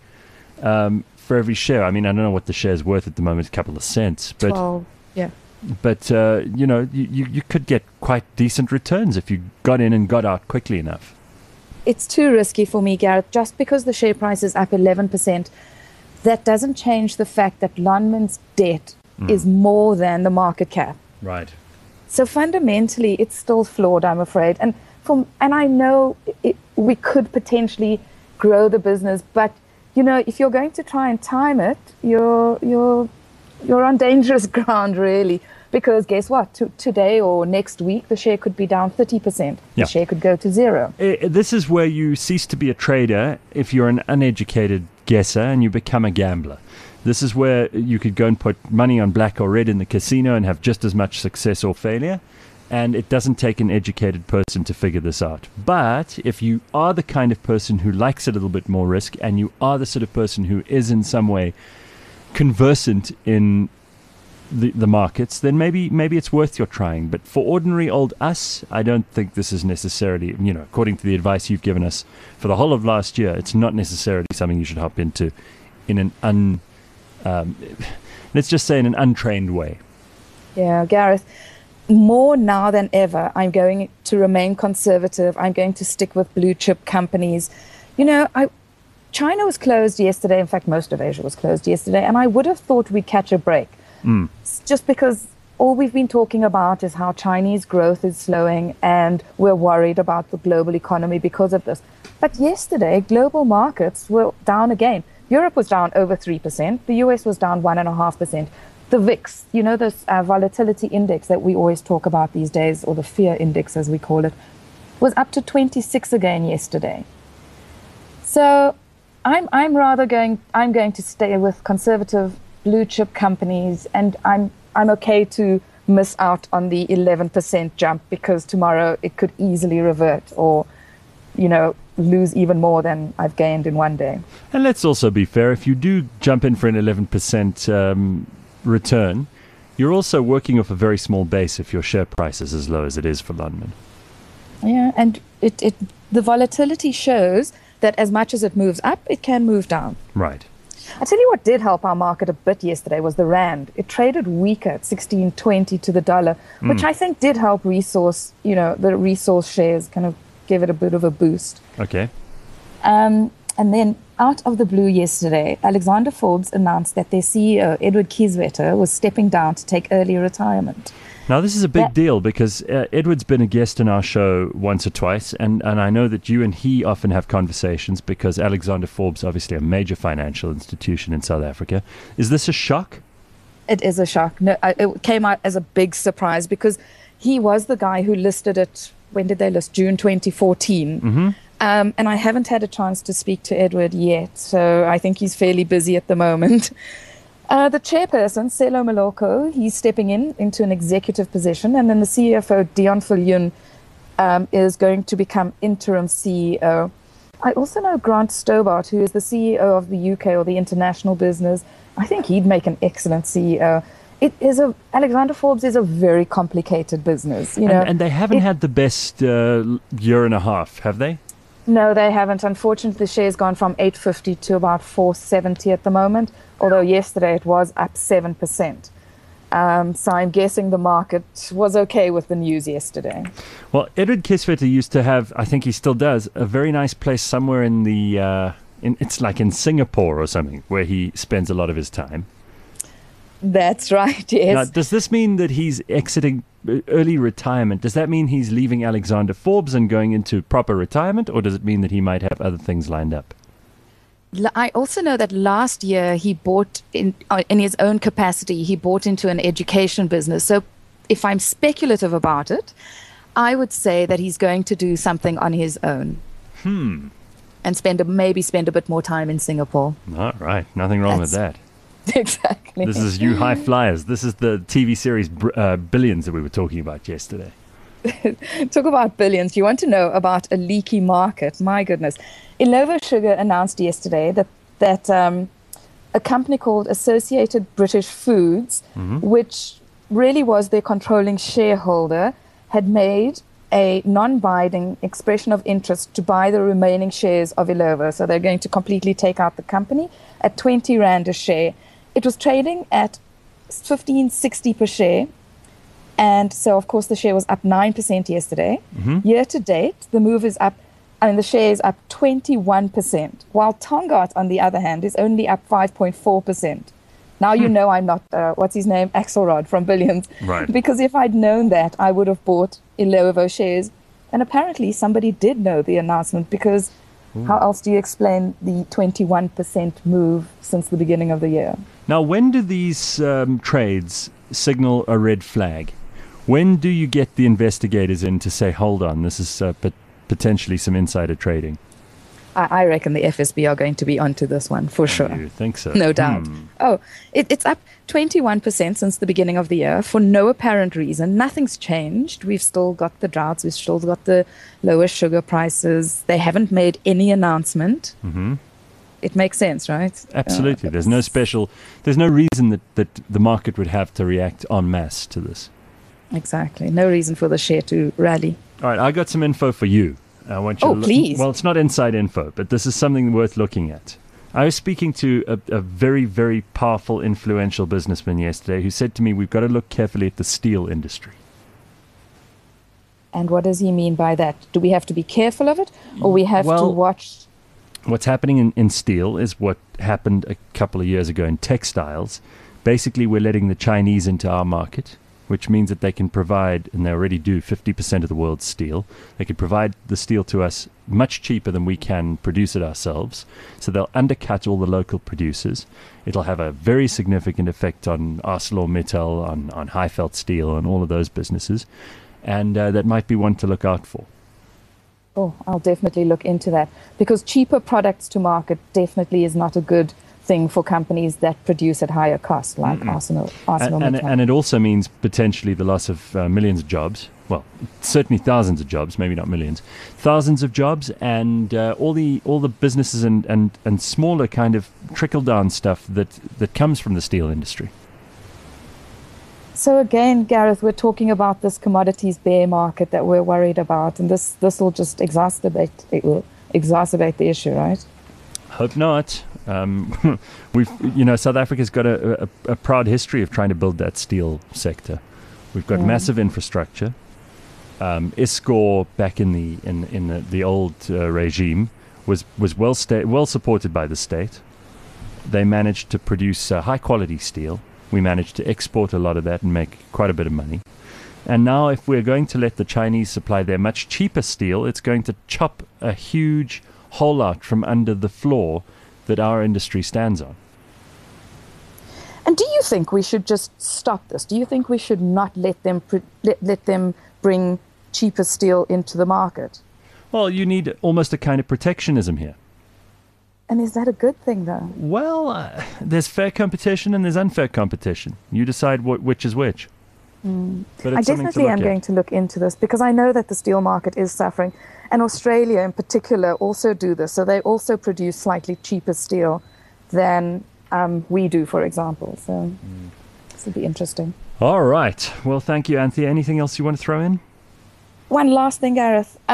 um, for every share. I mean, I don't know what the share's worth at the moment, a couple of cents, but Twelve. Yeah. but uh, you know, you, you you could get quite decent returns if you got in and got out quickly enough. It's too risky for me, Gareth. Just because the share price is up eleven percent, that doesn't change the fact that Lonmin's debt Mm. is more than the market cap. Right. So fundamentally, it's still flawed, I'm afraid. And from and I know it, we could potentially grow the business, but you know, if you're going to try and time it, you're you're you're on dangerous ground, really. Because guess what? T- today or next week, the share could be down thirty percent. Yeah. The share could go to zero. Uh, This is where you cease to be a trader if you're an uneducated guesser and you become a gambler. This is where you could go and put money on black or red in the casino and have just as much success or failure. And it doesn't take an educated person to figure this out. But if you are the kind of person who likes a little bit more risk, and you are the sort of person who is in some way conversant in the, the markets, then maybe maybe it's worth your trying. But for ordinary old us, I don't think this is necessarily, you know, according to the advice you've given us for the whole of last year, it's not necessarily something you should hop into in an un, um, let's just say in an untrained way. Yeah, Gareth, more now than ever, I'm going to remain conservative. I'm going to stick with blue chip companies. You know, I, China was closed yesterday. In fact, most of Asia was closed yesterday. And I would have thought we'd catch a break. Mm. It's just because all we've been talking about is how Chinese growth is slowing and we're worried about the global economy because of this. But yesterday, global markets were down again. Europe was down over three percent. The U S was down one point five percent. The V I X, you know, this uh, volatility index that we always talk about these days, or the fear index as we call it, was up to twenty-six again yesterday. So I'm I'm rather going I'm going to stay with conservative blue chip companies, and I'm I'm okay to miss out on the eleven percent jump because tomorrow it could easily revert or, you know, lose even more than I've gained in one day. And let's also be fair, if you do jump in for an eleven percent um, return, you're also working off a very small base if your share price is as low as it is for Lonmin. Yeah, and it, it the volatility shows that as much as it moves up, it can move down. Right. I tell you what did help our market a bit yesterday was the rand. It traded weaker at sixteen twenty to the dollar, which Mm. I think did help resource, you know, the resource shares kind of give it a bit of a boost. Okay. Um, and then out of the blue yesterday, Alexander Forbes announced that their C E O, Edward Kieswetter, was stepping down to take early retirement. Now, this is a big That- deal because uh, Edward's been a guest in our show once or twice, and, and I know that you and he often have conversations because Alexander Forbes, obviously a major financial institution in South Africa. Is this a shock? It is a shock. No, I- it came out as a big surprise because he was the guy who listed it. When did they list? June twenty fourteen. Mm-hmm. Um, and I haven't had a chance to speak to Edward yet, so I think he's fairly busy at the moment. Uh, the chairperson, Selo Maloko, he's stepping in into an executive position, and then the C F O, Dion Viljoen, um, is going to become interim C E O. I also know Grant Stobart, who is the C E O of the U K or the international business. I think he'd make an excellent C E O. It is a Alexander Forbes is a very complicated business, you know. and, and they haven't It- had the best uh, year and a half, have they? No, they haven't. Unfortunately, the share's gone from eight fifty to about four seventy at the moment, although yesterday it was up seven percent. Um, so I'm guessing the market was okay with the news yesterday. Well, Edward Kieswetter used to have, I think he still does, a very nice place somewhere in the, uh, in, it's like in Singapore or something, where he spends a lot of his time. That's right, yes. Now, does this mean that he's exiting early retirement? Does that mean he's leaving Alexander Forbes and going into proper retirement, or does it mean that he might have other things lined up? I also know that last year he bought, in, uh, in his own capacity, he bought into an education business. So if I'm speculative about it, I would say that he's going to do something on his own. Hmm. And spend a, maybe spend a bit more time in Singapore. All right. Nothing wrong That's, with that. Exactly. This is You High Flyers. This is the T V series uh, Billions that we were talking about yesterday. Talk about billions. You want to know about a leaky market? My goodness. Illovo Sugar announced yesterday that, that um, a company called Associated British Foods, Mm-hmm. which really was their controlling shareholder, had made a non-binding expression of interest to buy the remaining shares of Illovo. So they're going to completely take out the company at twenty rand a share. It was trading at fifteen sixty per share. And so, of course, the share was up nine percent yesterday. Mhm. Year to date, the move is up, I mean, the share is up twenty-one percent, while Tongaat, on the other hand, is only up five point four percent. Now you know I'm not, uh, what's his name, Axelrod from Billions. Right. Because if I'd known that, I would have bought Illovo shares. And apparently somebody did know the announcement, because Ooh. how else do you explain the twenty-one percent move since the beginning of the year? Now, when do these um, trades signal a red flag? When do you get the investigators in to say, hold on, this is uh, pot- potentially some insider trading? I, I reckon the F S B are going to be onto this one, for sure. You think so? No doubt. Hmm. Oh, it, it's up twenty-one percent since the beginning of the year for no apparent reason. Nothing's changed. We've still got the droughts. We've still got the lower sugar prices. They haven't made any announcement. Mm-hmm. It makes sense, right? Absolutely. Uh, there's no special, there's no reason that, that the market would have to react en masse to this. Exactly. No reason for the share to rally. All right, I got some info for you. I want you Oh, to look- please. Well, it's not inside info, but this is something worth looking at. I was speaking to a, a very, very powerful, influential businessman yesterday who said to me, we've got to look carefully at the steel industry. And what does he mean by that? Do we have to be careful of it, or we have to Well- watch? What's happening in, in steel is what happened a couple of years ago in textiles. Basically, we're letting the Chinese into our market, which means that they can provide, and they already do, fifty percent of the world's steel. They can provide the steel to us much cheaper than we can produce it ourselves. So they'll undercut all the local producers. It'll have a very significant effect on ArcelorMittal, on, on Highfeld Steel, and all of those businesses. And uh, that might be one to look out for. Oh, I'll definitely look into that, because cheaper products to market definitely is not a good thing for companies that produce at higher cost, like Mm-mm. Arsenal. And, Arsenal and, Mittal. and it also means potentially the loss of uh, millions of jobs. Well, certainly thousands of jobs, maybe not millions. Thousands of jobs, and uh, all the all the businesses and, and, and smaller kind of trickle-down stuff that, that comes from the steel industry. So again, Gareth, we're talking about this commodities bear market that we're worried about, and this this will just exacerbate it will exacerbate the issue, right? Hope not. Um, we've, you know, South Africa's got a, a, a proud history of trying to build that steel sector. We've got Yeah. massive infrastructure. Um, ISCOR back in the in in the, the old uh, regime was was well sta- well supported by the state. They managed to produce uh, high quality steel. We managed to export a lot of that and make quite a bit of money. And now, if we're going to let the Chinese supply their much cheaper steel, it's going to chop a huge hole out from under the floor that our industry stands on. And do you think we should just stop this? Do you think we should not let them pr- let, let them bring cheaper steel into the market? Well, you need almost a kind of protectionism here. And is that a good thing, though? Well, uh, there's fair competition and there's unfair competition. You decide what, which is which. Mm. But I it's something to definitely look am at. going to look into this, because I know that the steel market is suffering. And Australia in particular also do this. So they also produce slightly cheaper steel than um, we do, for example. So Mm. this will be interesting. All right. Well, thank you, Anthea. Anything else you want to throw in? One last thing, Gareth. Um,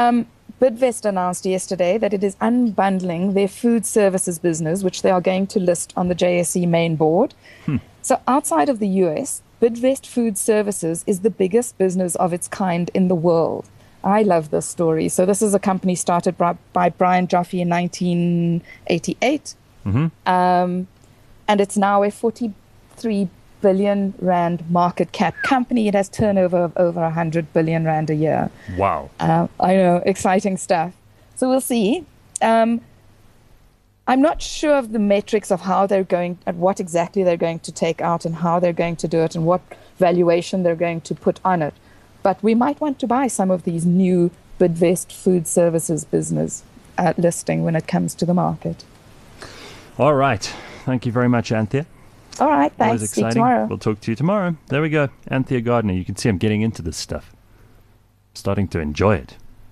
Bidvest announced yesterday that it is unbundling their food services business, which they are going to list on the J S E main board. Hmm. So outside of the U S, Bidvest Food Services is the biggest business of its kind in the world. I love this story. So this is a company started by, by Brian Joffe in nineteen eighty-eight. Mm-hmm. Um, and it's now a forty-three billion rand market cap company. It has turnover of over one hundred billion rand a year. Wow. Uh, I know, exciting stuff. So we'll see. Um, I'm not sure of the metrics of how they're going, at what exactly they're going to take out and how they're going to do it and what valuation they're going to put on it. But we might want to buy some of these new Bidvest Food Services business uh, listing when it comes to the market. All right. Thank you very much, Anthea. All right, Always thanks. See you exciting. tomorrow. We'll talk to you tomorrow. There we go. Anthea Gardner. You can see I'm getting into this stuff. Starting to enjoy it.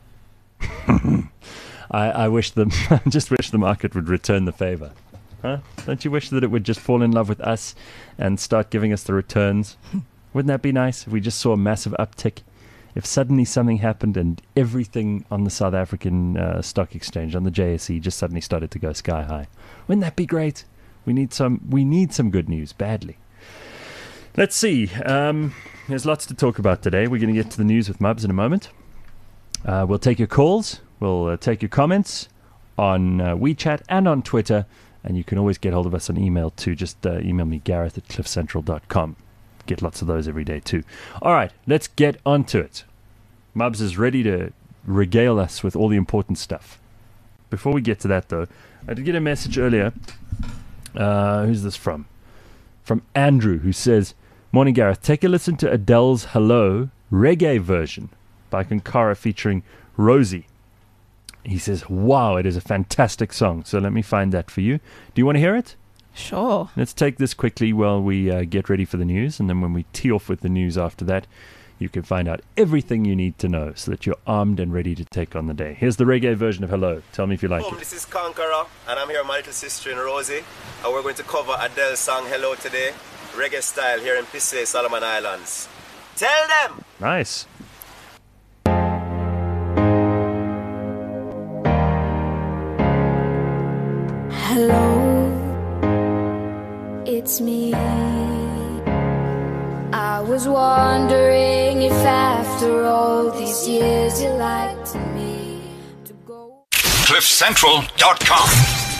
I, I wish the I just wish the market would return the favor. Huh? Don't you wish that it would just fall in love with us and start giving us the returns? Wouldn't that be nice if we just saw a massive uptick? If suddenly something happened and everything on the South African uh, stock exchange, on the J S E, just suddenly started to go sky high. Wouldn't that be great? We need some we need some good news badly. Let's see. Um, there's lots to talk about today. We're going to get to the news with Mubs in a moment. Uh, we'll take your calls. We'll uh, take your comments on uh, WeChat and on Twitter. And you can always get hold of us on email too. Just uh, email me, Gareth at cliff central dot com. Get lots of those every day too. All right, let's get onto it. Mubs is ready to regale us with all the important stuff. Before we get to that, though, I did get a message earlier. Uh, who's this from? From Andrew, who says, "Morning, Gareth. Take a listen to Adele's Hello reggae version by Kankara featuring Rosie." He says, "Wow, it is a fantastic song." So let me find that for you. Do you want to hear it? Sure. Let's take this quickly while we uh, get ready for the news. And then when we tee off with the news after that, you can find out everything you need to know so that you're armed and ready to take on the day. Here's the reggae version of Hello. Tell me if you like Boom, it. This is Kankara, and I'm here with my little sister in Rosie. And we're going to cover Adele's song Hello today, reggae style here in Pisse, Solomon Islands. Tell them! Nice. Hello, it's me. I was wondering if after all these years you liked me to go. cliff central dot com